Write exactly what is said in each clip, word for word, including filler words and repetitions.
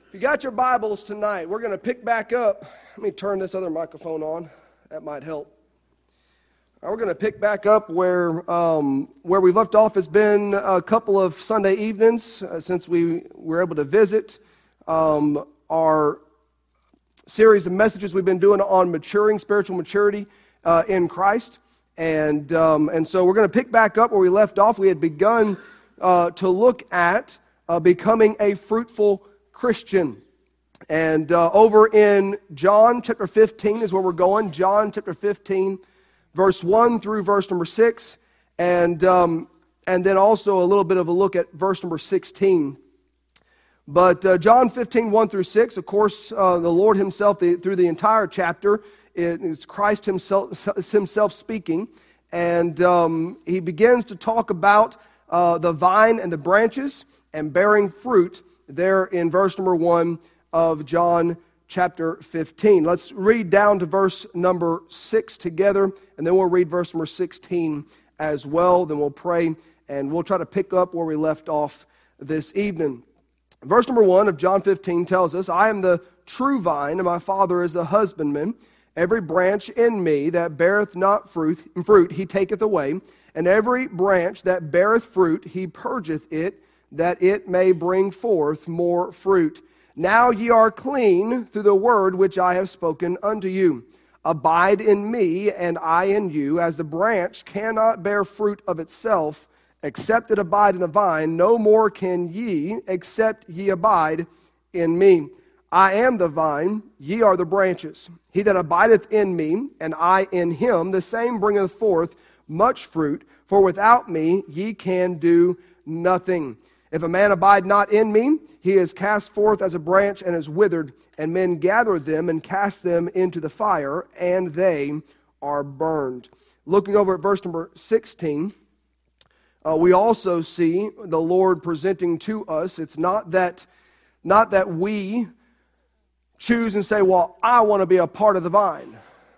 If you got your Bibles tonight, we're going to pick back up. Let me turn this other microphone on. That might help. We're going to pick back up where um, where we left off. It's been a couple of Sunday evenings uh, since we were able to visit um, our series of messages we've been doing on maturing, spiritual maturity uh, in Christ. And, um, and so we're going to pick back up where we left off. We had begun uh, to look at uh, becoming a fruitful Christian. And uh, over in John chapter fifteen is where we're going. John chapter fifteen, verse one through verse number six. And, um, and then also a little bit of a look at verse number sixteen. But uh, John fifteen, one through six, of course, uh, the Lord himself, the, through the entire chapter, it's Christ himself, himself speaking. And um, he begins to talk about uh, the vine and the branches and bearing fruit there in verse number one of John chapter fifteen. Let's read down to verse number six together, and then we'll read verse number sixteen as well. Then we'll pray, and we'll try to pick up where we left off this evening. Verse number one of John fifteen tells us, I am the true vine, and my Father is a husbandman. Every branch in me that beareth not fruit, fruit he taketh away, and every branch that beareth fruit he purgeth it, that it may bring forth more fruit. Now ye are clean through the word which I have spoken unto you. Abide in me, and I in you, as the branch cannot bear fruit of itself, except it abide in the vine, no more can ye, except ye abide in me. I am the vine, ye are the branches. He that abideth in me, and I in him, the same bringeth forth much fruit, for without me ye can do nothing. If a man abide not in me, he is cast forth as a branch and is withered, and men gather them and cast them into the fire, and they are burned. Looking over at verse number sixteen, uh, we also see the Lord presenting to us, it's not that, not that we choose and say, well, I want to be a part of the vine.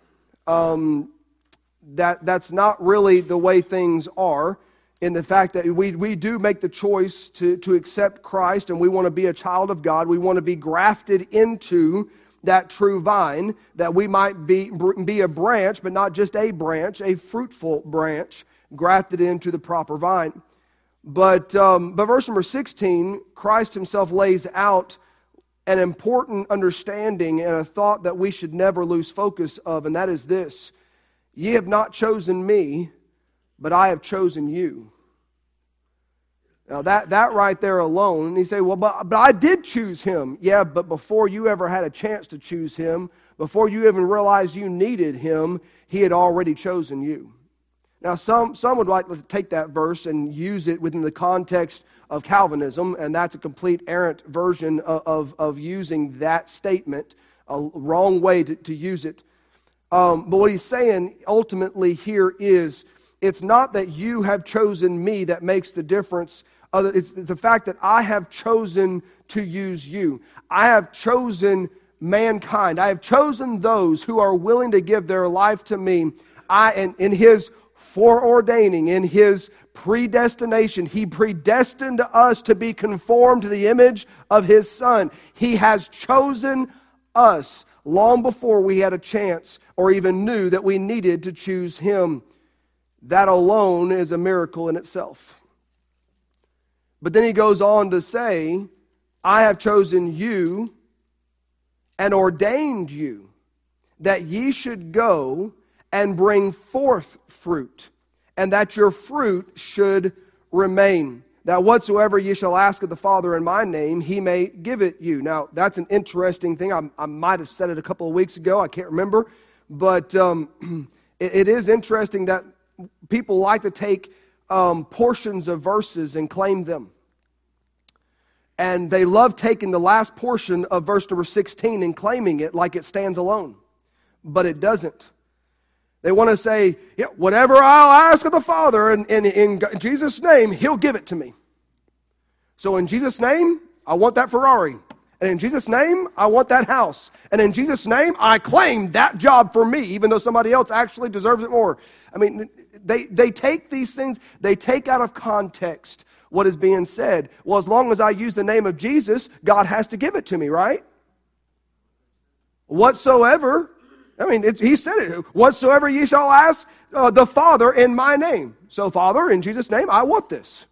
Um, that that's not really the way things are, in the fact that we, we do make the choice to, to accept Christ, and we want to be a child of God. We want to be grafted into that true vine, that we might be, be a branch, but not just a branch, a fruitful branch, grafted into the proper vine. But, um, but verse number sixteen, Christ himself lays out an important understanding and a thought that we should never lose focus of, and that is this: ye have not chosen me, but I have chosen you. Now that, that right there alone, you say, well, but, but I did choose him. Yeah, but before you ever had a chance to choose him, before you even realized you needed him, he had already chosen you. Now some, some would like to take that verse and use it within the context of Calvinism, and that's a complete errant version of, of, of using that statement, a wrong way to, to use it. Um, but what he's saying ultimately here is, it's not that you have chosen me that makes the difference. It's the fact that I have chosen to use you. I have chosen mankind. I have chosen those who are willing to give their life to me. I, in, in his foreordaining, in his predestination, he predestined us to be conformed to the image of his Son. He has chosen us long before we had a chance or even knew that we needed to choose him. That alone is a miracle in itself. But then he goes on to say, I have chosen you and ordained you that ye should go and bring forth fruit, and that your fruit should remain. That whatsoever ye shall ask of the Father in my name, he may give it you. Now, that's an interesting thing. I, I might have said it a couple of weeks ago. I can't remember. But um, it, it is interesting that people like to take um, portions of verses and claim them. And they love taking the last portion of verse number sixteen and claiming it like it stands alone. But it doesn't. They want to say, yeah, whatever I'll ask of the Father in, in, in Jesus' name, he'll give it to me. So in Jesus' name, I want that Ferrari. And in Jesus' name, I want that house. And in Jesus' name, I claim that job for me, even though somebody else actually deserves it more. I mean, they, they take these things, they take out of context what is being said. Well, as long as I use the name of Jesus, God has to give it to me, right? Whatsoever, I mean, it, he said it, whatsoever ye shall ask uh, the Father in my name. So, Father, in Jesus' name, I want this.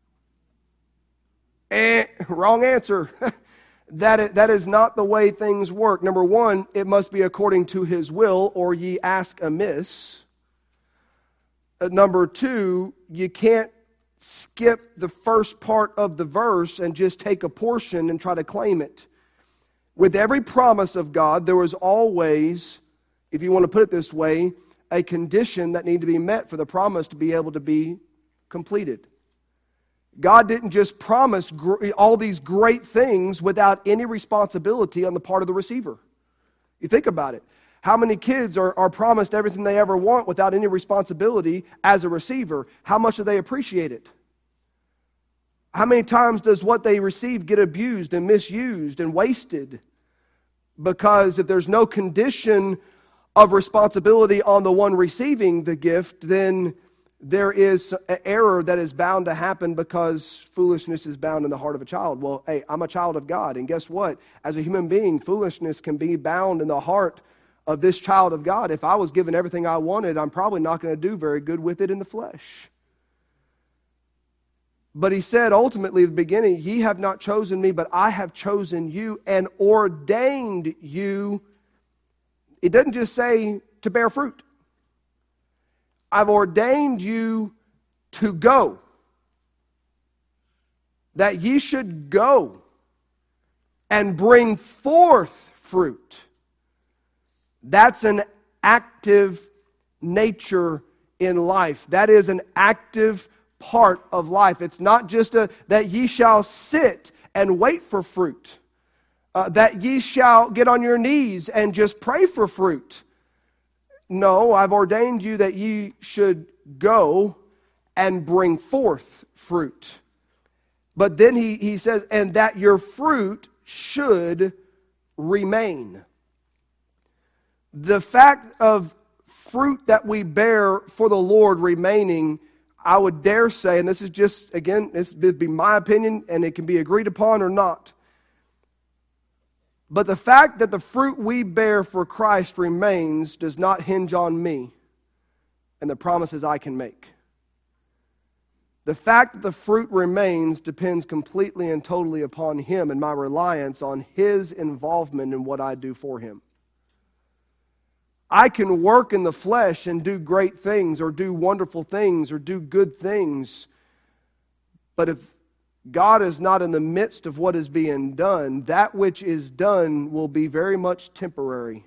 Eh, wrong answer. That is, that is not the way things work. Number one, it must be according to his will, or ye ask amiss. Uh, number two, you can't skip the first part of the verse and just take a portion and try to claim it. With every promise of God, there was always, if you want to put it this way, a condition that needed to be met for the promise to be able to be completed. God didn't just promise gr- all these great things without any responsibility on the part of the receiver. You think about it. How many kids are, are promised everything they ever want without any responsibility as a receiver? How much do they appreciate it? How many times does what they receive get abused and misused and wasted? Because if there's no condition of responsibility on the one receiving the gift, then there is an error that is bound to happen because foolishness is bound in the heart of a child. Well, hey, I'm a child of God, and guess what? As a human being, foolishness can be bound in the heart of this child of God. If I was given everything I wanted, I'm probably not going to do very good with it in the flesh. But he said ultimately at the beginning, ye have not chosen me, but I have chosen you and ordained you. It doesn't just say to bear fruit. I've ordained you to go, that ye should go and bring forth fruit. That's an active nature in life. That is an active part of life. It's not just a, that ye shall sit and wait for fruit, uh, that ye shall get on your knees and just pray for fruit. No, I've ordained you that ye should go and bring forth fruit. But then he, he says, and that your fruit should remain. The fact of fruit that we bear for the Lord remaining, I would dare say, and this is just, again, this would be my opinion, and it can be agreed upon or not. But the fact that the fruit we bear for Christ remains does not hinge on me and the promises I can make. The fact that the fruit remains depends completely and totally upon Him and my reliance on His involvement in what I do for Him. I can work in the flesh and do great things or do wonderful things or do good things, but if God is not in the midst of what is being done, that which is done will be very much temporary.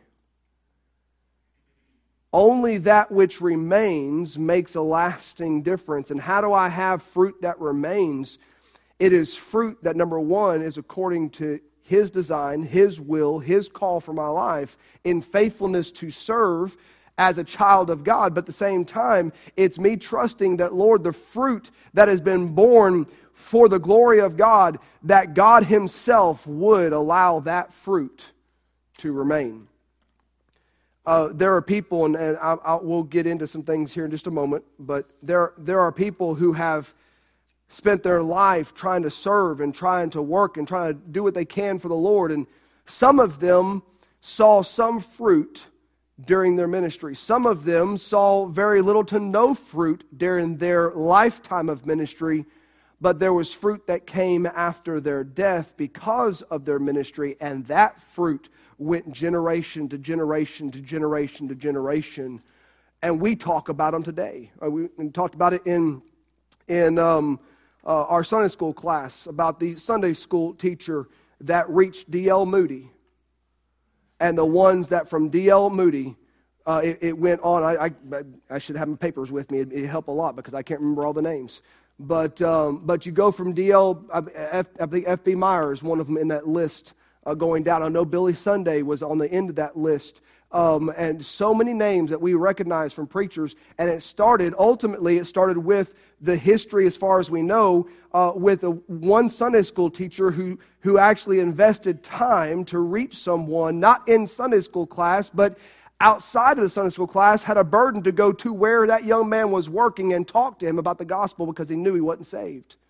Only that which remains makes a lasting difference. And how do I have fruit that remains? It is fruit that, number one, is according to His design, His will, His call for my life, in faithfulness to serve as a child of God. But at the same time, it's me trusting that, Lord, the fruit that has been born for the glory of God, that God Himself would allow that fruit to remain. Uh, there are people, and, and I, I, we'll get into some things here in just a moment, but there, there are people who have spent their life trying to serve and trying to work and trying to do what they can for the Lord, and some of them saw some fruit during their ministry. Some of them saw very little to no fruit during their lifetime of ministry, but there was fruit that came after their death because of their ministry, and that fruit went generation to generation to generation to generation. And we talk about them today. Uh, we, we talked about it in, in um, uh, our Sunday school class, about the Sunday school teacher that reached D L Moody, and the ones that from D L Moody, uh, it, it went on. I, I, I should have my papers with me. It'd, it'd help a lot because I can't remember all the names. But um, but you go from D L, I think F B Myers, one of them in that list, uh, going down. I know Billy Sunday was on the end of that list. Um, and so many names that we recognize from preachers. And it started, ultimately, it started with the history, as far as we know, uh, with a, one Sunday school teacher who, who actually invested time to reach someone, not in Sunday school class, but outside of the Sunday school class, had a burden to go to where that young man was working and talk to him about the gospel because he knew he wasn't saved.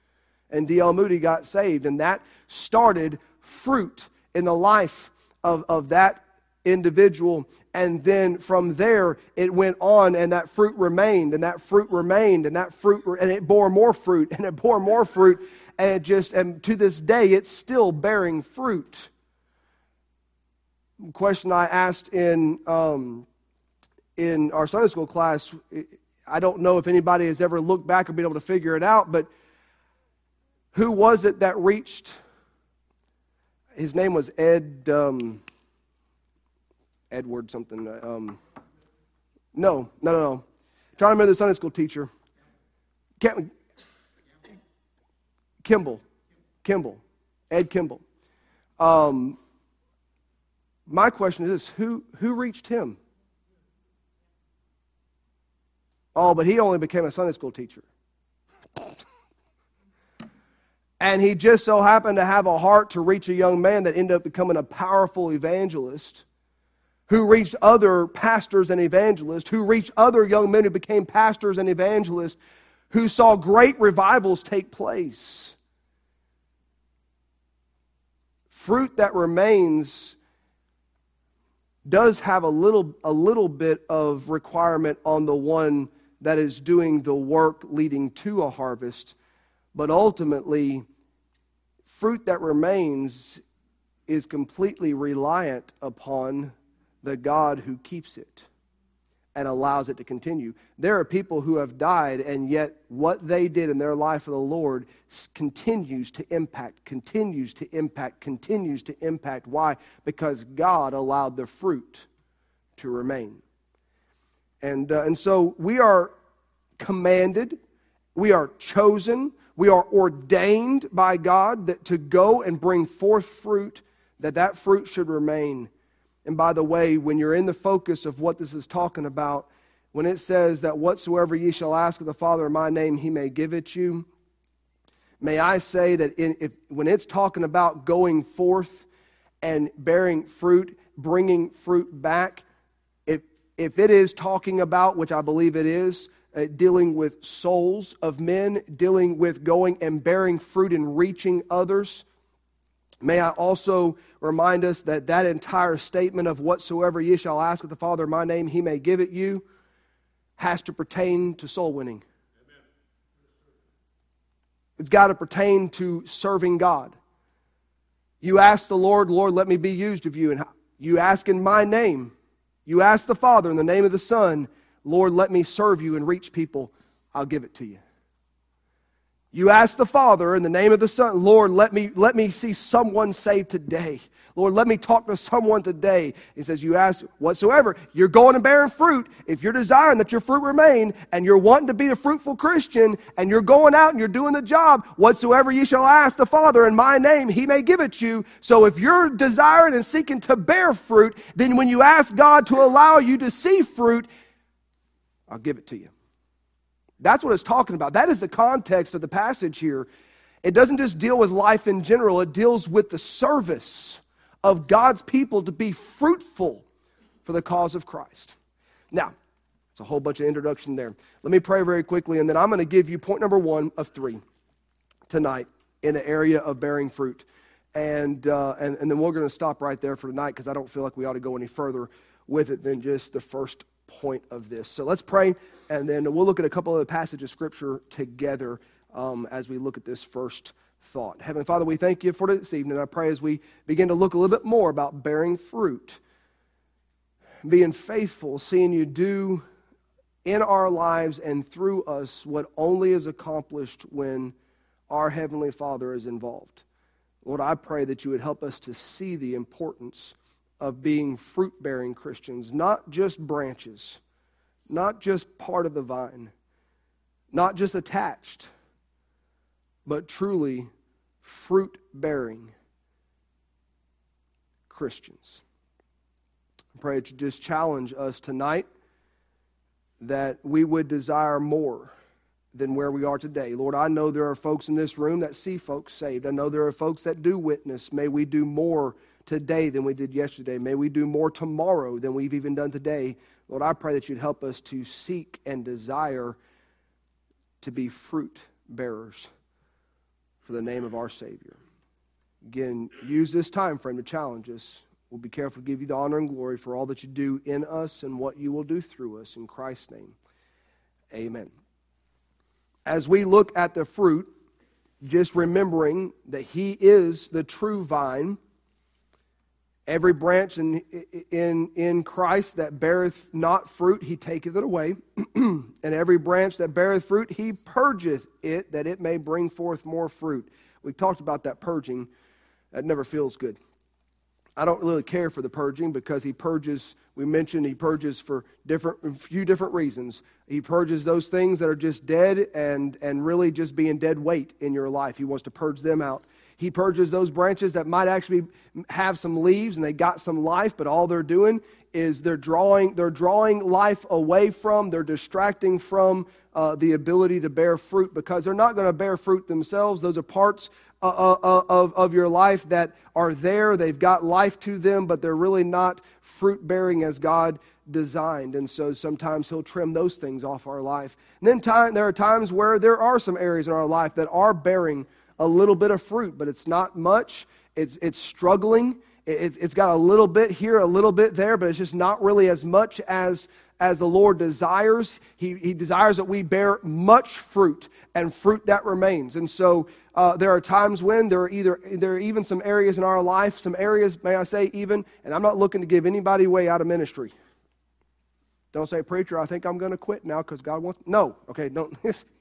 and D L Moody got saved. And that started fruit in the life of, of that individual. And then from there, it went on, and that fruit remained, and that fruit remained, and that fruit, and it bore more fruit, and it bore more fruit, and it just, and to this day, it's still bearing fruit. The question I asked in um, in our Sunday school class, I don't know if anybody has ever looked back or been able to figure it out, but who was it that reached? His name was Ed. Um, Edward something. Um, no, no, no, no. I'm trying to remember the Sunday school teacher. Kim, Kimball. Kimball. Ed Kimball. Um, my question is this, who, who reached him? Oh, but he only became a Sunday school teacher. And he just so happened to have a heart to reach a young man that ended up becoming a powerful evangelist, who reached other pastors and evangelists, who reached other young men who became pastors and evangelists, who saw great revivals take place. Fruit that remains does have a little, a little bit of requirement on the one that is doing the work leading to a harvest, but ultimately, fruit that remains is completely reliant upon the God who keeps it and allows it to continue. There are people who have died, and yet what they did in their life for the Lord continues to impact, continues to impact, continues to impact. Why? Because God allowed the fruit to remain. And, uh, and so we are commanded, we are chosen, we are ordained by God that to go and bring forth fruit, that that fruit should remain. And by the way, when you're in the focus of what this is talking about, when it says that whatsoever ye shall ask of the Father in my name, he may give it you, may I say that in, if, when it's talking about going forth and bearing fruit, bringing fruit back, if, if it is talking about, which I believe it is, uh, dealing with souls of men, dealing with going and bearing fruit and reaching others, may I also remind us that that entire statement of whatsoever ye shall ask of the Father in my name, he may give it you, has to pertain to soul winning. Amen. It's got to pertain to serving God. You ask the Lord, Lord, let me be used of you. And you ask in my name. You ask the Father in the name of the Son, Lord, let me serve you and reach people. I'll give it to you. You ask the Father in the name of the Son, Lord, let me, let me see someone saved today. Lord, let me talk to someone today. He says, you ask whatsoever. You're going and bearing fruit. If you're desiring that your fruit remain, and you're wanting to be a fruitful Christian, and you're going out and you're doing the job, whatsoever ye shall ask the Father in my name, he may give it you. So if you're desiring and seeking to bear fruit, then when you ask God to allow you to see fruit, I'll give it to you. That's what it's talking about. That is the context of the passage here. It doesn't just deal with life in general. It deals with the service of God's people to be fruitful for the cause of Christ. Now, it's a whole bunch of introduction there. Let me pray very quickly, and then I'm going to give you point number one of three tonight in the area of bearing fruit. And, uh, and, and then we're going to stop right there for tonight because I don't feel like we ought to go any further with it than just the first point of this. So let's pray, and then we'll look at a couple of the passages of Scripture together um, as we look at this first thought. Heavenly Father, we thank you for this evening. I pray as we begin to look a little bit more about bearing fruit, being faithful, seeing you do in our lives and through us what only is accomplished when our Heavenly Father is involved. Lord, I pray that you would help us to see the importance of being fruit-bearing Christians, not just branches, not just part of the vine, not just attached, but truly fruit-bearing Christians. I pray that you just challenge us tonight that we would desire more than where we are today. Lord, I know there are folks in this room that see folks saved. I know there are folks that do witness. May we do more today than we did yesterday. May we do more tomorrow than we've even done today. Lord, I pray that you'd help us to seek and desire to be fruit bearers for the name of our Savior. Again, use this time frame to challenge us. We'll be careful to give you the honor and glory for all that you do in us and what you will do through us. In Christ's name, amen. As we look at the fruit, just remembering that He is the true vine. Every branch in, in, in Christ that beareth not fruit, He taketh it away. And every branch that beareth fruit, He purgeth it, that it may bring forth more fruit. We talked about that purging. That never feels good. I don't really care for the purging because He purges, we mentioned He purges for different, a few different reasons. He purges those things that are just dead and, and really just being dead weight in your life. He wants to purge them out. He purges those branches that might actually have some leaves and they got some life, but all they're doing is they're drawing, they're drawing life away from, they're distracting from uh, the ability to bear fruit because they're not going to bear fruit themselves. Those are parts uh, uh, of, of your life that are there. They've got life to them, but they're really not fruit-bearing as God designed. And so sometimes He'll trim those things off our life. And then time, there are times where there are some areas in our life that are bearing a little bit of fruit, but it's not much. It's it's struggling. It's it's got a little bit here, a little bit there, but it's just not really as much as as the Lord desires. He He desires that we bear much fruit and fruit that remains. And so uh, there are times when there are either there are even some areas in our life, some areas, may I say, even, and I'm not looking to give anybody way out of ministry. Don't say, preacher, I think I'm going to quit now because God wants. No, okay, don't.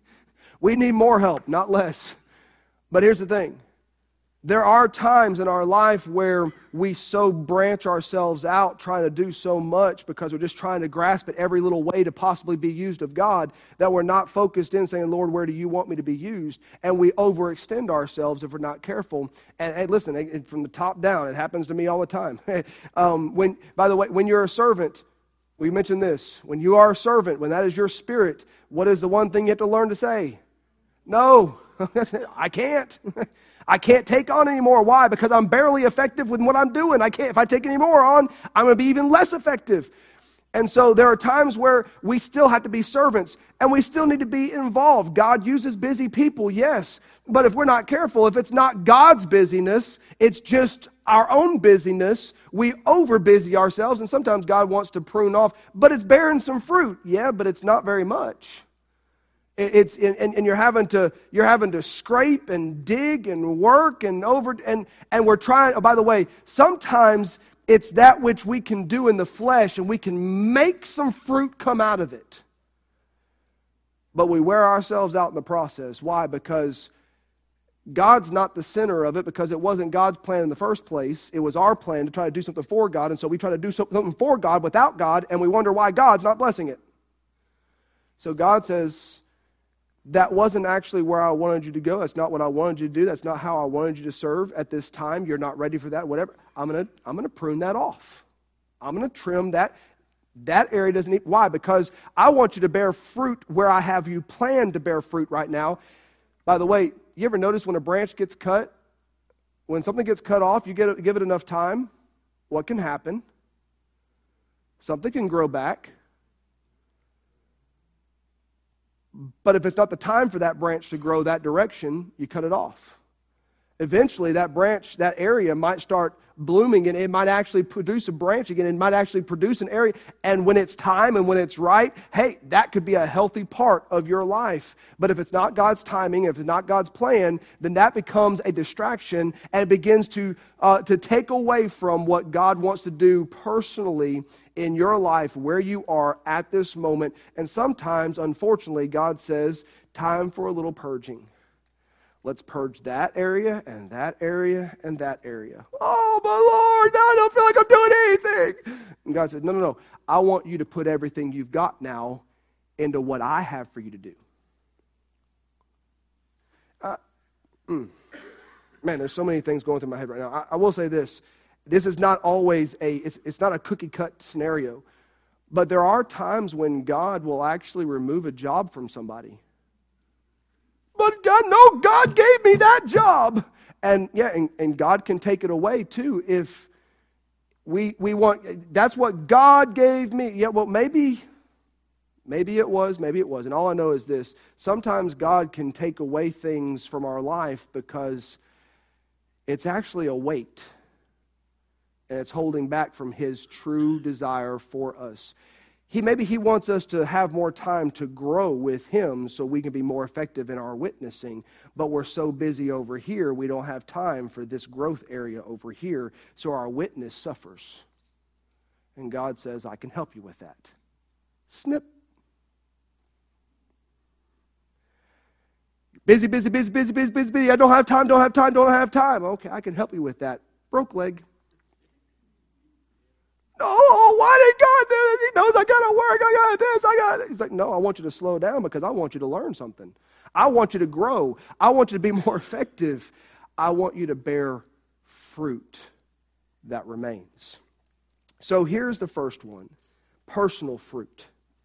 We need more help, not less. But here's the thing. There are times in our life where we so branch ourselves out trying to do so much because we're just trying to grasp at every little way to possibly be used of God that we're not focused in saying, Lord, where do you want me to be used? And we overextend ourselves if we're not careful. And, and listen, it, from the top down, it happens to me all the time. um, when, by the way, when you're a servant, we mentioned this. When you are a servant, when that is your spirit, what is the one thing you have to learn to say? No. I can't. I can't take on anymore. Why? Because I'm barely effective with what I'm doing. I can't. If I take any more on, I'm going to be even less effective. And so there are times where we still have to be servants and we still need to be involved. God uses busy people, yes. But if we're not careful, if it's not God's busyness, it's just our own busyness, we over busy ourselves. And sometimes God wants to prune off, but it's bearing some fruit. Yeah, but it's not very much. It's and, and you're having to you're having to scrape and dig and work and over and and we're trying. Oh, by the way, sometimes it's that which we can do in the flesh and we can make some fruit come out of it, but we wear ourselves out in the process. Why? Because God's not the center of it, because it wasn't God's plan in the first place. It was our plan to try to do something for God, and so we try to do something for God without God, and we wonder why God's not blessing it. So God says, that wasn't actually where I wanted you to go. That's not what I wanted you to do. That's not how I wanted you to serve at this time. You're not ready for that, whatever. I'm going to I'm going to prune that off. I'm going to trim that. That area doesn't need. Why? Because I want you to bear fruit where I have you planned to bear fruit right now. By the way, you ever notice when a branch gets cut, when something gets cut off, you get, give it enough time, what can happen? Something can grow back. But if it's not the time for that branch to grow that direction, you cut it off. Eventually, that branch, that area might start blooming, and it might actually produce a branch again. It might actually produce an area. And when it's time and when it's right, hey, that could be a healthy part of your life. But if it's not God's timing, if it's not God's plan, then that becomes a distraction and it begins to uh, to take away from what God wants to do personally in your life, where you are at this moment. And sometimes, unfortunately, God says, time for a little purging. Let's purge that area and that area and that area. Oh, my Lord, now I don't feel like I'm doing anything. And God said, no, no, no. I want you to put everything you've got now into what I have for you to do. Uh, mm, man, there's so many things going through my head right now. I, I will say this. This is not always a, it's, it's not a cookie-cut scenario. But there are times when God will actually remove a job from somebody. But God, no, God gave me that job. And yeah, and, and God can take it away too if we we want, that's what God gave me. Yeah, well, maybe, Maybe it was, maybe it wasn't. All I know is this. Sometimes God can take away things from our life because it's actually a weight. And it's holding back from His true desire for us. He Maybe He wants us to have more time to grow with Him so we can be more effective in our witnessing. But we're so busy over here, we don't have time for this growth area over here. So our witness suffers. And God says, I can help you with that. Snip. Busy, busy, busy, busy, busy, busy, busy. I don't have time, don't have time, don't have time. Okay, I can help you with that. Broke leg. No, why did God do this? He knows I got to work, I got this, I got this. He's like, no, I want you to slow down because I want you to learn something. I want you to grow. I want you to be more effective. I want you to bear fruit that remains. So here's the first one, personal fruit.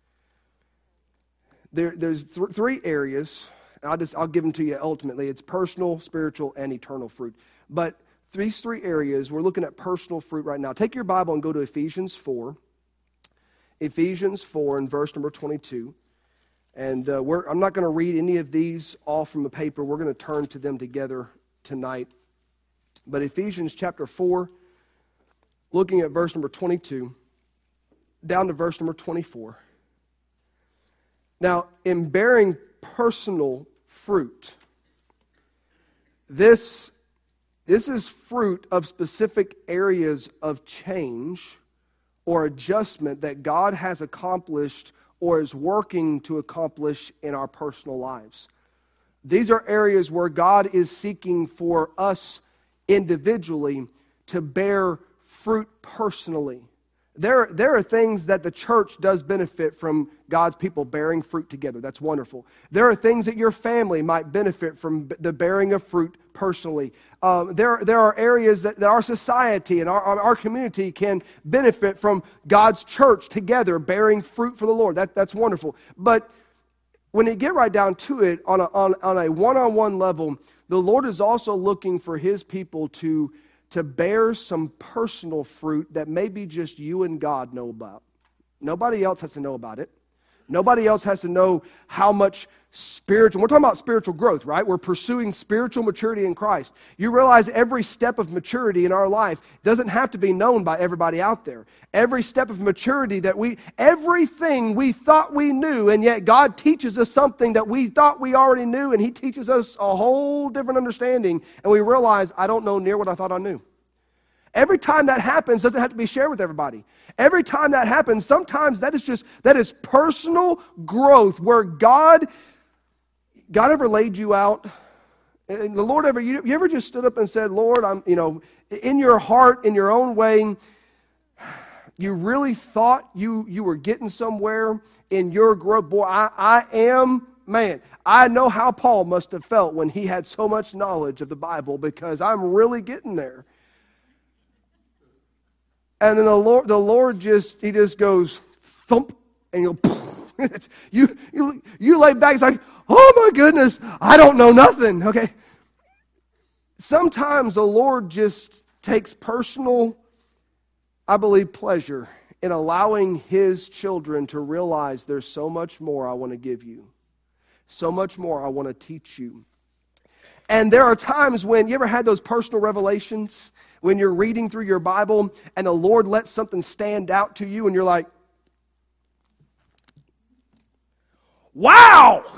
There, there's th- three areas. I'll just I'll give them to you ultimately. It's personal, spiritual, and eternal fruit. But these three areas, we're looking at personal fruit right now. Take your Bible and go to Ephesians four. Ephesians four and verse number twenty-two. And uh, we're, I'm not going to read any of these off from the paper. We're going to turn to them together tonight. But Ephesians chapter four, looking at verse number twenty-two, down to verse number twenty-four. Now, in bearing personal fruit, this, this is fruit of specific areas of change or adjustment that God has accomplished or is working to accomplish in our personal lives. These are areas where God is seeking for us individually to bear fruit personally. There, there are things that the church does benefit from God's people bearing fruit together. That's wonderful. There are things that your family might benefit from the bearing of fruit personally. Um, there, there are areas that, that our society and our, our community can benefit from God's church together bearing fruit for the Lord. That, that's wonderful. But when you get right down to it, on a, on, on a one-on-one level, the Lord is also looking for His people to to bear some personal fruit that maybe just you and God know about. Nobody else has to know about it. Nobody else has to know how much spiritual, we're talking about spiritual growth, right? We're pursuing spiritual maturity in Christ. You realize every step of maturity in our life doesn't have to be known by everybody out there. Every step of maturity that we, everything we thought we knew, and yet God teaches us something that we thought we already knew, and He teaches us a whole different understanding, and we realize, I don't know near what I thought I knew. Every time that happens, doesn't have to be shared with everybody. Every time that happens, sometimes that is just, that is personal growth where God, God ever laid you out? And the Lord ever, you, you ever just stood up and said, Lord, I'm, you know, in your heart, in your own way, you really thought you, you were getting somewhere in your growth? Boy, I, I am, man, I know how Paul must have felt when he had so much knowledge of the Bible because I'm really getting there. And then the Lord, the Lord just, He just goes thump, and you'll, you, you, you lay back. It's like, oh my goodness, I don't know nothing. Okay. Sometimes the Lord just takes personal, I believe, pleasure in allowing His children to realize there's so much more I want to give you, so much more I want to teach you. And there are times when, you ever had those personal revelations? When you're reading through your Bible and the Lord lets something stand out to you and you're like, wow!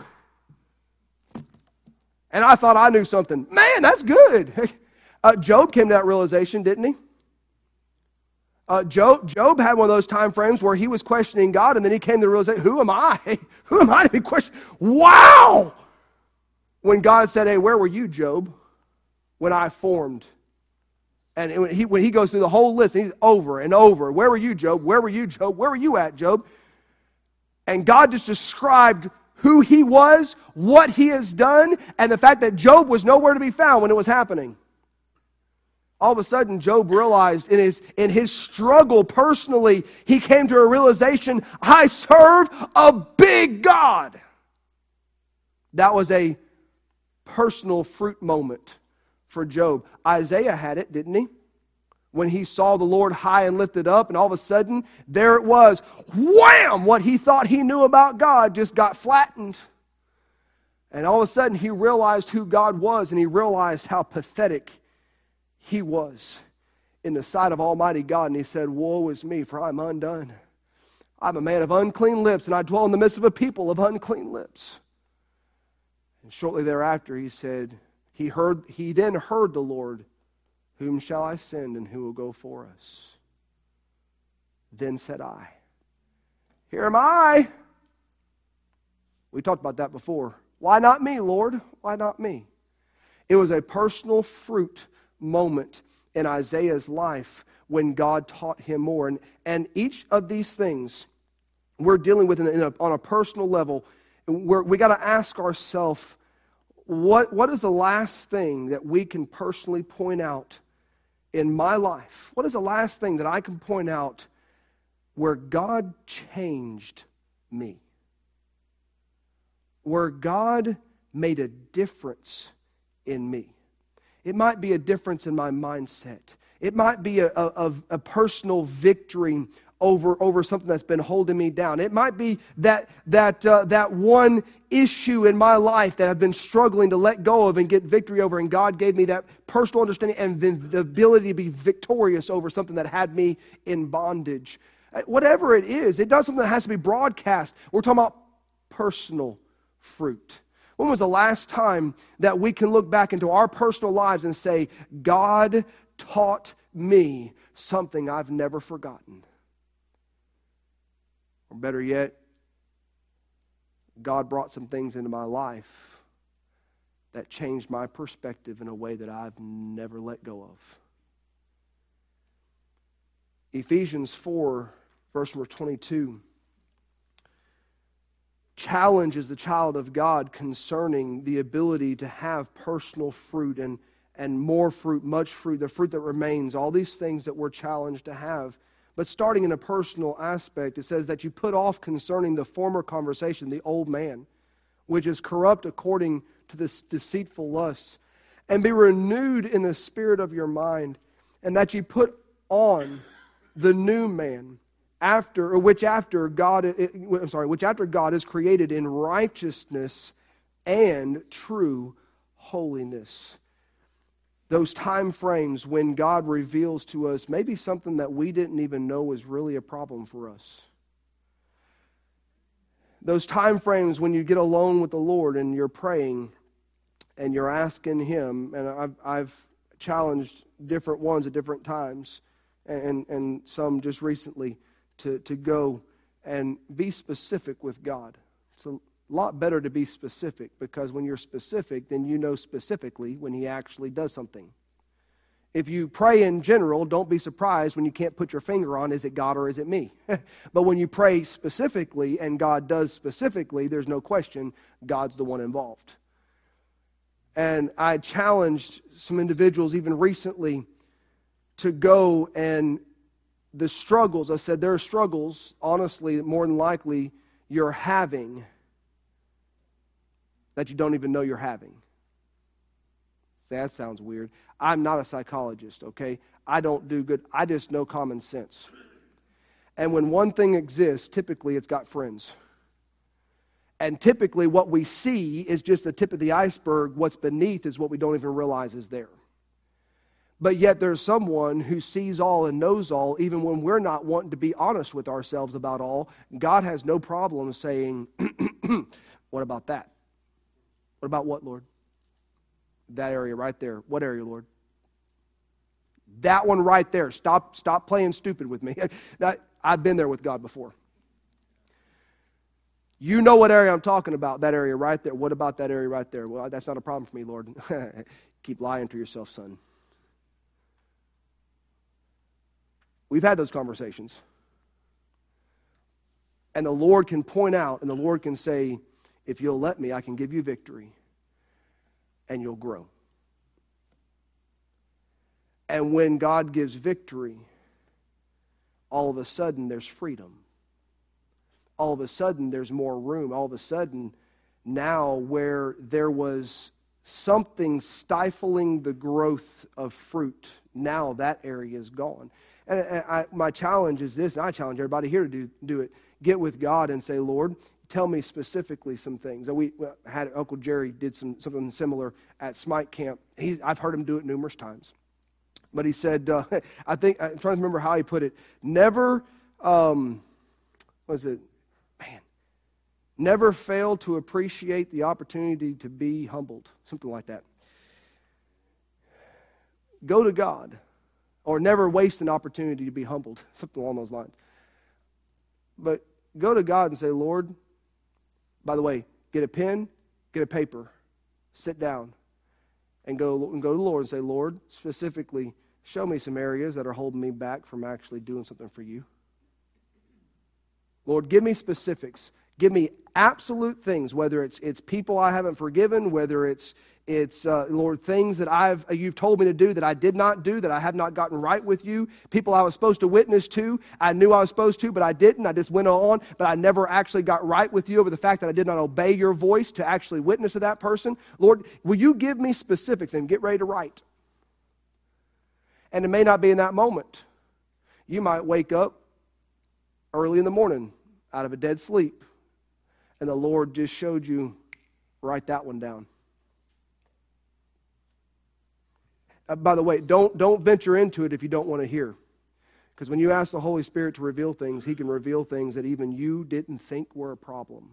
And I thought I knew something. Man, that's good. Uh, Job came to that realization, didn't he? Uh, Job, Job had one of those time frames where he was questioning God, and then he came to the realization, who am I? Who am I to be questioned? Wow! When God said, hey, where were you, Job, when I formed? And when he, when he goes through the whole list, he's over and over. Where were you, Job? Where were you, Job? Where were you at, Job? And God just described who He was, what He has done, and the fact that Job was nowhere to be found when it was happening. All of a sudden, Job realized in his, in his struggle personally, he came to a realization, I serve a big God. That was a personal fruit moment for Job. Isaiah had it, didn't he? when he saw the Lord high and lifted up, and all of a sudden, there it was. Wham! What he thought he knew about God just got flattened. And all of a sudden, he realized who God was, and he realized how pathetic he was in the sight of Almighty God. And he said, woe is me, for I'm undone. I'm a man of unclean lips, and I dwell in the midst of a people of unclean lips. And shortly thereafter, he said, he heard, he then heard the Lord, whom shall I send, and who will go for us? Then said I, here am I. We talked about that before. Why not me, Lord? Why not me? It was a personal fruit moment in Isaiah's life when God taught him more. And, and each of these things we're dealing with in a, in a, on a personal level. We're, we got to ask ourselves, what, what is the last thing that we can personally point out in my life? What is the last thing that I can point out where God changed me? Where God made a difference in me. It might be a difference in my mindset. It might be a, a, a personal victory over, over something that's been holding me down. It might be that, that, uh, that one issue in my life that I've been struggling to let go of and get victory over, and God gave me that personal understanding and the, the ability to be victorious over something that had me in bondage. Whatever it is, it does something that has to be broadcast. We're talking about personal fruit. When was the last time that we can look back into our personal lives and say, God taught me something I've never forgotten? Or better yet, God brought some things into my life that changed my perspective in a way that I've never let go of. Ephesians four, verse number twenty-two, challenges the child of God concerning the ability to have personal fruit and, and more fruit, much fruit, the fruit that remains, all these things that we're challenged to have. But starting in a personal aspect, it says that you put off concerning the former conversation, the old man, which is corrupt according to this deceitful lusts, and be renewed in the spirit of your mind, and that you put on the new man, after or which after God, I'm sorry, which after God is created in righteousness and true holiness. Those time frames when God reveals to us maybe something that we didn't even know was really a problem for us. Those time frames when you get alone with the Lord and you're praying and you're asking Him, and I've, I've challenged different ones at different times, and, and some just recently, to, to go and be specific with God. It's a lot better to be specific, because when you're specific, then you know specifically when He actually does something. If you pray in general, don't be surprised when you can't put your finger on, is it God or is it me? But when you pray specifically and God does specifically, there's no question God's the one involved. And I challenged some individuals even recently to go and the struggles, I said there are struggles, honestly, more than likely you're having that you don't even know you're having. That sounds weird. I'm not a psychologist, okay? I don't do good. I just know common sense. And when one thing exists, typically it's got friends. And typically what we see is just the tip of the iceberg. What's beneath is what we don't even realize is there. But yet there's someone who sees all and knows all, even when we're not wanting to be honest with ourselves about all. God has no problem saying, what about that? What about what, Lord? That area right there. What area, Lord? That one right there. Stop, stop playing stupid with me. That, I've been there with God before. You know what area I'm talking about, that area right there. What about that area right there? Well, that's not a problem for me, Lord. Keep lying to yourself, son. We've had those conversations. And the Lord can point out, and the Lord can say, if you'll let me, I can give you victory, and you'll grow. And when God gives victory, all of a sudden there's freedom. All of a sudden there's more room. All of a sudden now where there was something stifling the growth of fruit, now that area is gone. And I, my challenge is this, and I challenge everybody here to do, do it. Get with God and say, Lord, tell me specifically some things. And we had Uncle Jerry did some something similar at Smite Camp. He, I've heard him do it numerous times. But he said, uh, I think, I'm trying to remember how he put it, never, um, what was it, man, never fail to appreciate the opportunity to be humbled, something like that. Go to God, or never waste an opportunity to be humbled, something along those lines. But go to God and say, Lord, by the way, get a pen, get a paper, sit down, and go, and go to the Lord and say, Lord, specifically, show me some areas that are holding me back from actually doing something for you. Lord, give me specifics. Give me absolute things, whether it's it's people I haven't forgiven, whether it's, it's uh, Lord, things that I've you've told me to do that I did not do, that I have not gotten right with you, people I was supposed to witness to, I knew I was supposed to, but I didn't. I just went on, but I never actually got right with you over the fact that I did not obey your voice to actually witness to that person. Lord, will you give me specifics and get ready to write? And it may not be in that moment. You might wake up early in the morning out of a dead sleep, and the Lord just showed you, write that one down. Uh, by the way, don't, don't venture into it if you don't want to hear. Because when you ask the Holy Spirit to reveal things, He can reveal things that even you didn't think were a problem.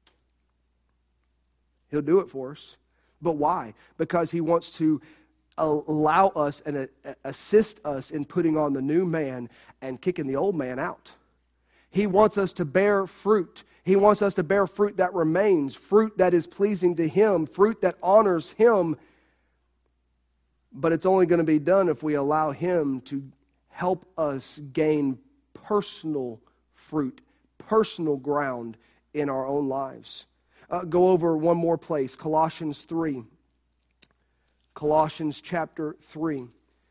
He'll do it for us. But why? Because He wants to allow us and assist us in putting on the new man and kicking the old man out. He wants us to bear fruit. He wants us to bear fruit that remains, fruit that is pleasing to Him, fruit that honors Him. But it's only going to be done if we allow Him to help us gain personal fruit, personal ground in our own lives. Uh, go over one more place, Colossians three. Colossians chapter three,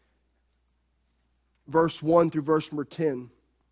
verse one through verse number ten.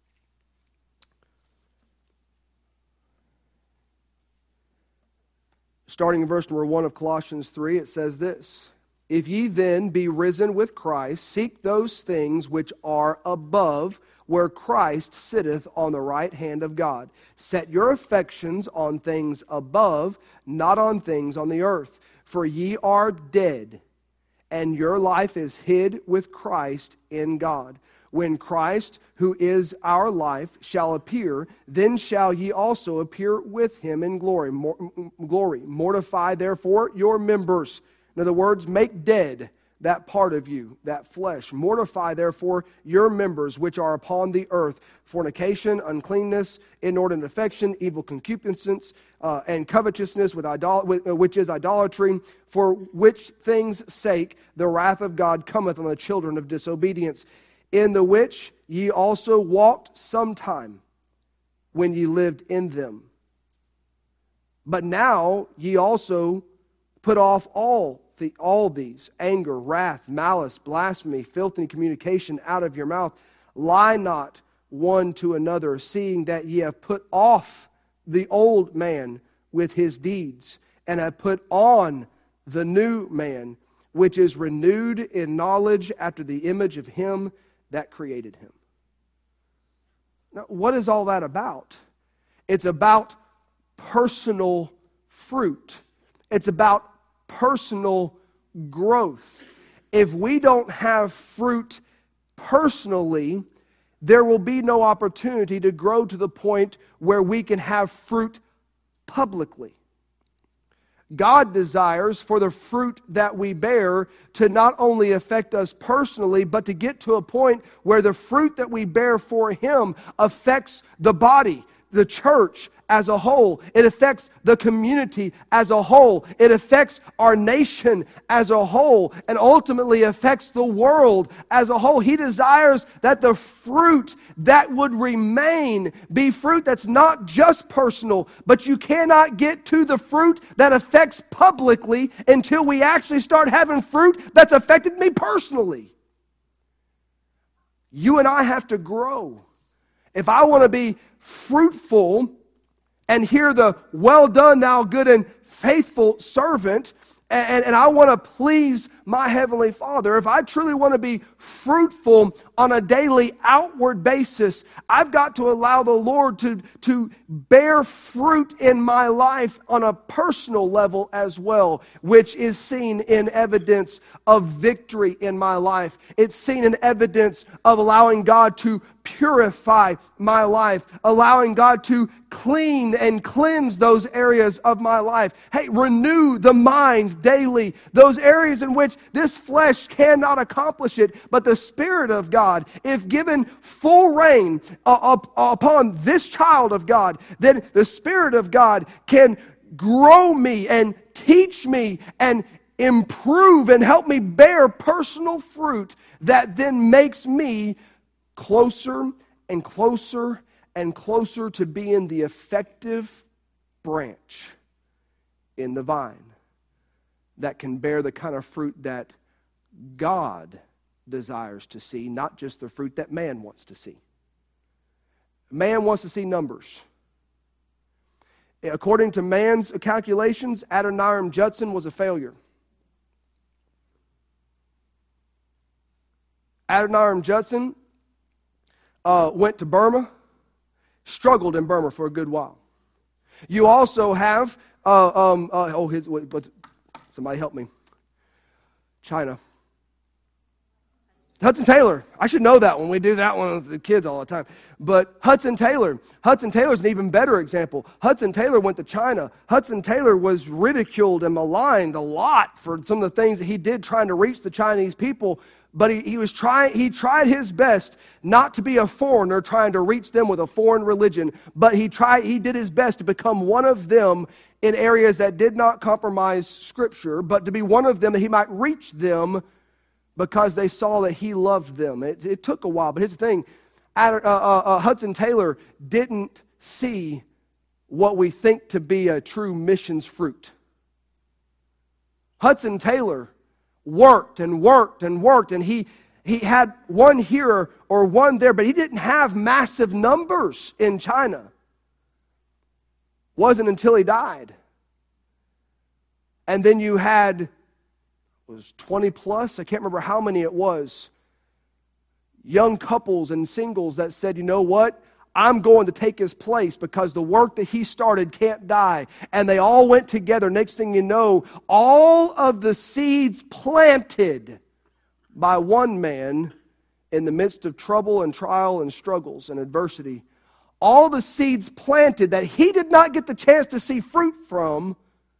Starting in verse number one of Colossians three, it says this: If ye then be risen with Christ, seek those things which are above, where Christ sitteth on the right hand of God. Set your affections on things above, not on things on the earth. For ye are dead, and your life is hid with Christ in God. When Christ, who is our life, shall appear, then shall ye also appear with Him in glory. Mor- glory. Mortify therefore your members. In other words, make dead that part of you, that flesh. Mortify therefore your members which are upon the earth: fornication, uncleanness, inordinate affection, evil concupiscence, uh, and covetousness, with idol- which is idolatry, for which things' sake the wrath of God cometh on the children of disobedience, in the which ye also walked sometime when ye lived in them. But now ye also put off all The, all these, anger, wrath, malice, blasphemy, filthy communication out of your mouth. Lie not one to another, seeing that ye have put off the old man with his deeds, and have put on the new man, which is renewed in knowledge after the image of Him that created him. Now, what is all that about? It's about personal fruit. It's about personal growth. If we don't have fruit personally, there will be no opportunity to grow to the point where we can have fruit publicly. God desires for the fruit that we bear to not only affect us personally, but to get to a point where the fruit that we bear for Him affects the body, the church as a whole. It affects the community as a whole. It affects our nation as a whole, and ultimately affects the world as a whole. He desires that the fruit that would remain be fruit that's not just personal, but you cannot get to the fruit that affects publicly until we actually start having fruit that's affected me personally. You and I have to grow. If I want to be fruitful and hear the "well done, thou good and faithful servant," And, and I want to please my Heavenly Father, if I truly want to be fruitful on a daily outward basis, I've got to allow the Lord to, to bear fruit in my life on a personal level as well, which is seen in evidence of victory in my life. It's seen in evidence of allowing God to purify my life, allowing God to clean and cleanse those areas of my life. Hey, renew the mind daily. Those areas in which this flesh cannot accomplish it, but the Spirit of God, if given full reign uh, up, uh, upon this child of God, then the Spirit of God can grow me and teach me and improve and help me bear personal fruit that then makes me closer and closer and closer to being the effective branch in the vine that can bear the kind of fruit that God desires to see, not just the fruit that man wants to see. Man wants to see numbers. According to man's calculations, Adoniram Judson was a failure. Adoniram Judson Uh, went to Burma, struggled in Burma for a good while. You also have, uh, um, uh, oh, his, wait, but somebody help me. China. Hudson Taylor. I should know that one. We do that one with the kids all the time. But Hudson Taylor. Hudson Taylor's an even better example. Hudson Taylor went to China. Hudson Taylor was ridiculed and maligned a lot for some of the things that he did trying to reach the Chinese people. But he, he was trying, he tried his best not to be a foreigner trying to reach them with a foreign religion, but he tried, he did his best to become one of them in areas that did not compromise Scripture, but to be one of them that he might reach them because they saw that he loved them. It, it took a while, but here's the thing. Uh, uh, uh, Hudson Taylor didn't see what we think to be a true missions fruit. Hudson Taylor worked and worked and worked, and he, he had one here or one there, but he didn't have massive numbers in China. Wasn't until he died. And then you had, it was twenty plus, I can't remember how many it was, young couples and singles that said, you know what? I'm going to take his place because the work that he started can't die. And they all went together. Next thing you know, all of the seeds planted by one man in the midst of trouble and trial and struggles and adversity, all the seeds planted that he did not get the chance to see fruit from,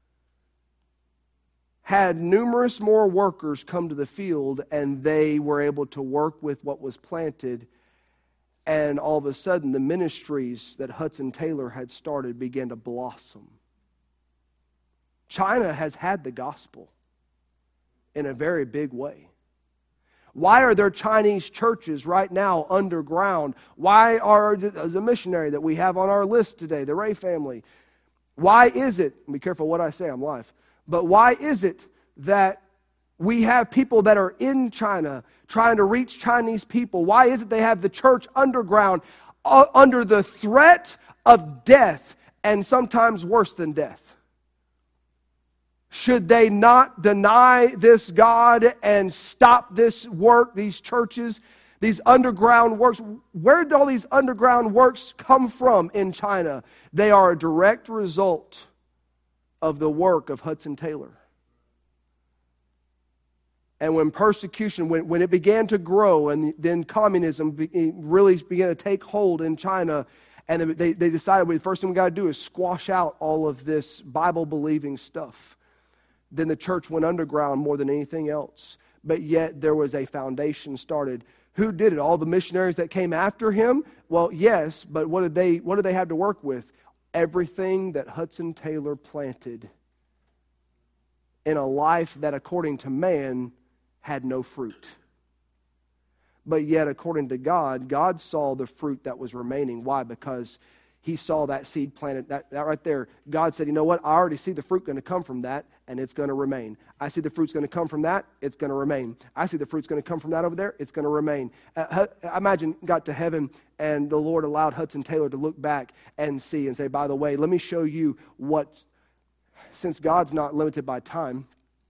had numerous more workers come to the field, and they were able to work with what was planted. And all of a sudden, the ministries that Hudson Taylor had started began to blossom. China has had the gospel in a very big way. Why are there Chinese churches right now underground? Why are, as a missionary that we have on our list today, the Ray family, why is it, be careful what I say, I'm live, but why is it that we have people that are in China trying to reach Chinese people? Why is it they have the church underground uh, under the threat of death and sometimes worse than death? Should they not deny this God and stop this work, these churches, these underground works? Where did all these underground works come from in China? They are a direct result of the work of Hudson Taylor. And when persecution, when, when it began to grow, and then communism be, really began to take hold in China, and they, they decided, well, the first thing we got to do is squash out all of this Bible-believing stuff. Then the church went underground more than anything else. But yet there was a foundation started. Who did it? All the missionaries that came after him? Well, yes, but what did they, what did they have to work with? Everything that Hudson Taylor planted in a life that, according to man, had no fruit. But yet, according to God, God saw the fruit that was remaining. Why? Because he saw that seed planted, that, that right there. God said, you know what? I already see the fruit going to come from that, and it's going to remain. I see the fruit's going to come from that, it's going to remain. I see the fruit's going to come from that over there, it's going to remain. Uh, I imagine got to heaven, and the Lord allowed Hudson Taylor to look back and see and say, by the way, let me show you what, since God's not limited by time,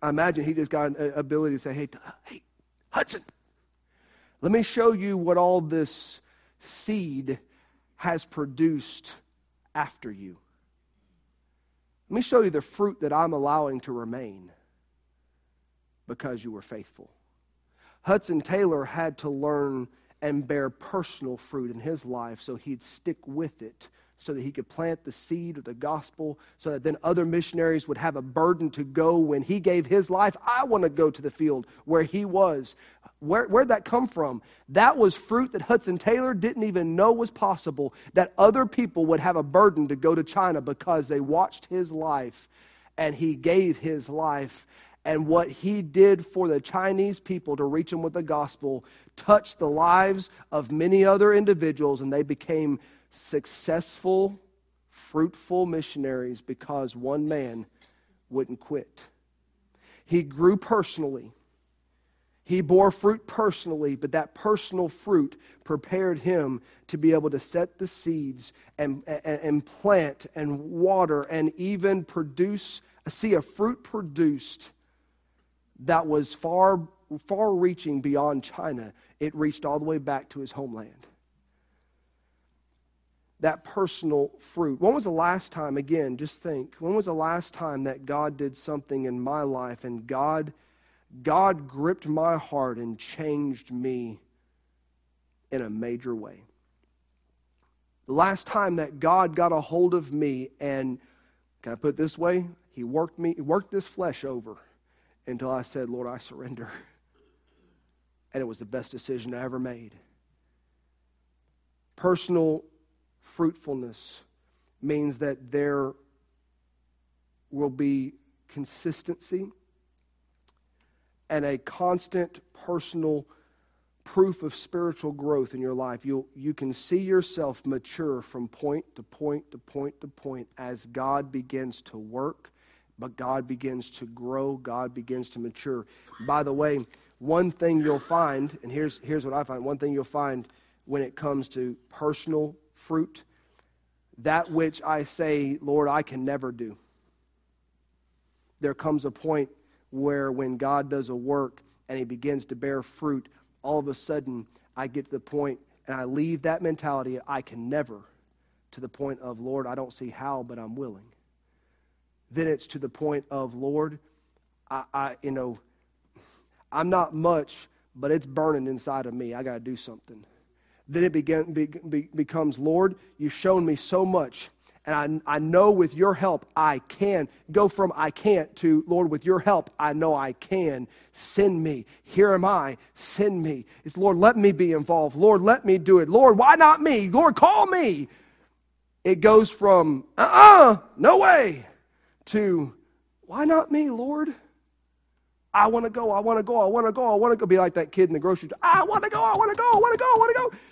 I imagine he just got an ability to say, hey, hey, Hudson, let me show you what all this seed has produced after you. Let me show you the fruit that I'm allowing to remain because you were faithful. Hudson Taylor had to learn and bear personal fruit in his life so he'd stick with it, so that he could plant the seed of the gospel, so that then other missionaries would have a burden to go when he gave his life. I want to go to the field where he was. Where, where'd that come from? That was fruit that Hudson Taylor didn't even know was possible, that other people would have a burden to go to China because they watched his life and he gave his life. And what he did for the Chinese people to reach them with the gospel touched the lives of many other individuals, and they became successful, fruitful missionaries because one man wouldn't quit. He grew personally. He bore fruit personally, but that personal fruit prepared him to be able to set the seeds and, and, and plant and water and even produce, see a fruit produced that was far, far reaching beyond China. It reached all the way back to his homeland. That personal fruit. When was the last time, again, just think, when was the last time that God did something in my life and God, God gripped my heart and changed me in a major way? The last time that God got a hold of me and, can I put it this way? He worked me, he worked this flesh over until I said, Lord, I surrender. And it was the best decision I ever made. Personal fruitfulness means that there will be consistency and a constant personal proof of spiritual growth in your life. You you can see yourself mature from point to point to point to point as God begins to work, but God begins to grow, God begins to mature. By the way, one thing you'll find, and here's here's what I find, one thing you'll find when it comes to personal fruit, that which I say, Lord, I can never do. There comes a point where when God does a work and he begins to bear fruit, all of a sudden I get to the point and I leave that mentality, I can never, to the point of, Lord, I don't see how, but I'm willing. Then it's to the point of, Lord, I, I you know, I'm not much, but it's burning inside of me. I got to do something. Then it begin, be, be, becomes, Lord, you've shown me so much, and I, I know with your help I can go from I can't to, Lord, with your help I know I can. Send me. Here am I. Send me. It's, Lord, let me be involved. Lord, let me do it. Lord, why not me? Lord, call me. It goes from, uh-uh, no way, to, why not me, Lord? I want to go, I want to go, I want to go, I want to go. Be like that kid in the grocery store. I want to go, I want to go, I want to go, I want to go.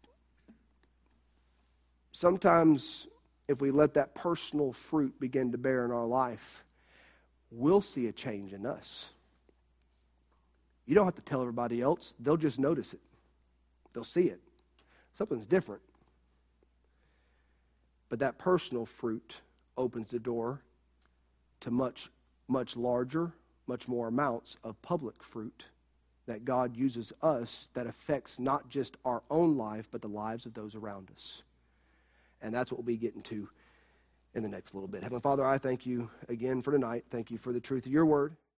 Sometimes if we let that personal fruit begin to bear in our life, we'll see a change in us. You don't have to tell everybody else. They'll just notice it. They'll see it. Something's different. But that personal fruit opens the door to much, much larger, much more amounts of public fruit that God uses us that affects not just our own life, but the lives of those around us. And that's what we'll be getting to in the next little bit. Heavenly Father, I thank you again for tonight. Thank you for the truth of your word.